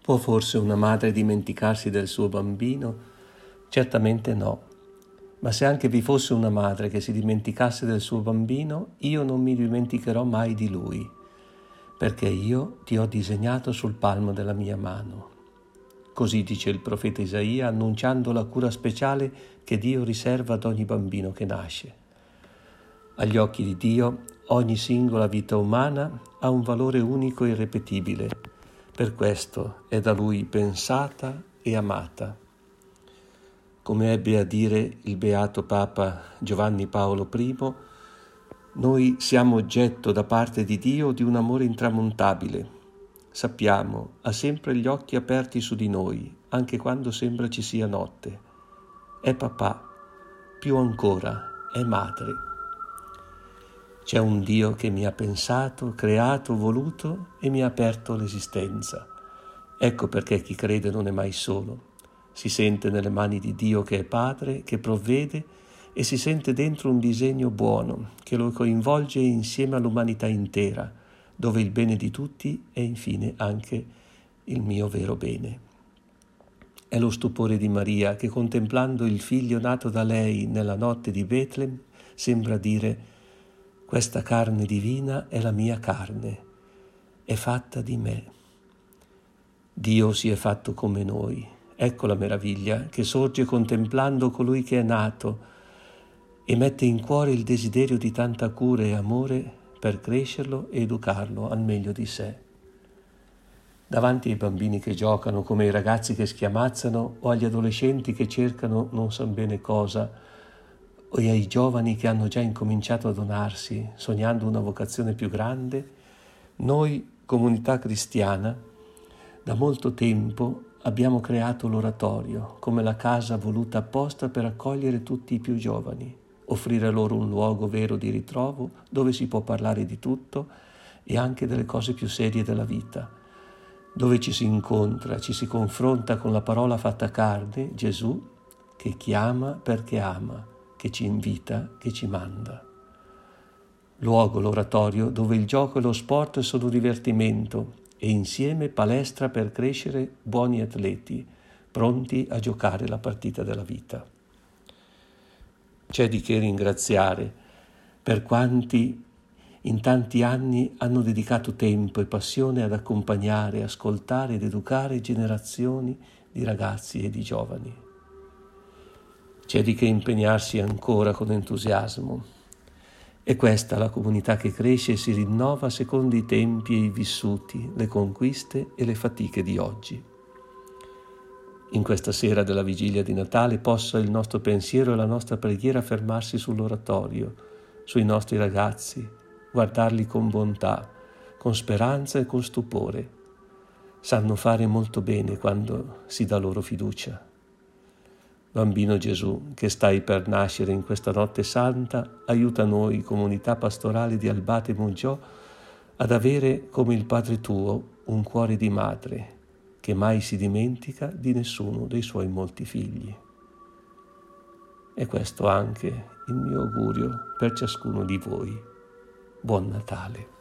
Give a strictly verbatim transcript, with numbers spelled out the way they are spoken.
Può forse una madre dimenticarsi del suo bambino? Certamente no. Ma se anche vi fosse una madre che si dimenticasse del suo bambino, io non mi dimenticherò mai di lui, perché io ti ho disegnato sul palmo della mia mano. Così dice il profeta Isaia, annunciando la cura speciale che Dio riserva ad ogni bambino che nasce. Agli occhi di Dio, ogni singola vita umana ha un valore unico e irripetibile. Per questo è da Lui pensata e amata. Come ebbe a dire il beato Papa Giovanni Paolo primo, noi siamo oggetto da parte di Dio di un amore intramontabile. Sappiamo, ha sempre gli occhi aperti su di noi, anche quando sembra ci sia notte. È papà, più ancora, è madre. C'è un Dio che mi ha pensato, creato, voluto e mi ha aperto l'esistenza. Ecco perché chi crede non è mai solo. Si sente nelle mani di Dio che è Padre, che provvede e si sente dentro un disegno buono che lo coinvolge insieme all'umanità intera, dove il bene di tutti è infine anche il mio vero bene. È lo stupore di Maria che, contemplando il figlio nato da lei nella notte di Betlem, sembra dire: questa carne divina è la mia carne, è fatta di me. Dio si è fatto come noi. Ecco la meraviglia che sorge contemplando colui che è nato e mette in cuore il desiderio di tanta cura e amore per crescerlo e educarlo al meglio di sé. Davanti ai bambini che giocano, come ai ragazzi che schiamazzano o agli adolescenti che cercano non san bene cosa, o ai giovani che hanno già incominciato a donarsi, sognando una vocazione più grande, noi, comunità cristiana, da molto tempo abbiamo creato l'oratorio come la casa voluta apposta per accogliere tutti i più giovani, offrire loro un luogo vero di ritrovo dove si può parlare di tutto e anche delle cose più serie della vita, dove ci si incontra, ci si confronta con la parola fatta carne, Gesù, che chiama perché ama, che ci invita, che ci manda. Luogo, l'oratorio, dove il gioco e lo sport sono divertimento e insieme palestra per crescere buoni atleti, pronti a giocare la partita della vita. C'è di che ringraziare per quanti in tanti anni hanno dedicato tempo e passione ad accompagnare, ascoltare ed educare generazioni di ragazzi e di giovani. C'è di che impegnarsi ancora con entusiasmo. È questa la comunità che cresce e si rinnova secondo i tempi e i vissuti, le conquiste e le fatiche di oggi. In questa sera della vigilia di Natale possa il nostro pensiero e la nostra preghiera fermarsi sull'oratorio, sui nostri ragazzi, guardarli con bontà, con speranza e con stupore. Sanno fare molto bene quando si dà loro fiducia. Bambino Gesù, che stai per nascere in questa notte santa, aiuta noi, comunità pastorale di Albate Mungiò, ad avere come il Padre tuo un cuore di madre, che mai si dimentica di nessuno dei suoi molti figli. E questo anche il mio augurio per ciascuno di voi. Buon Natale.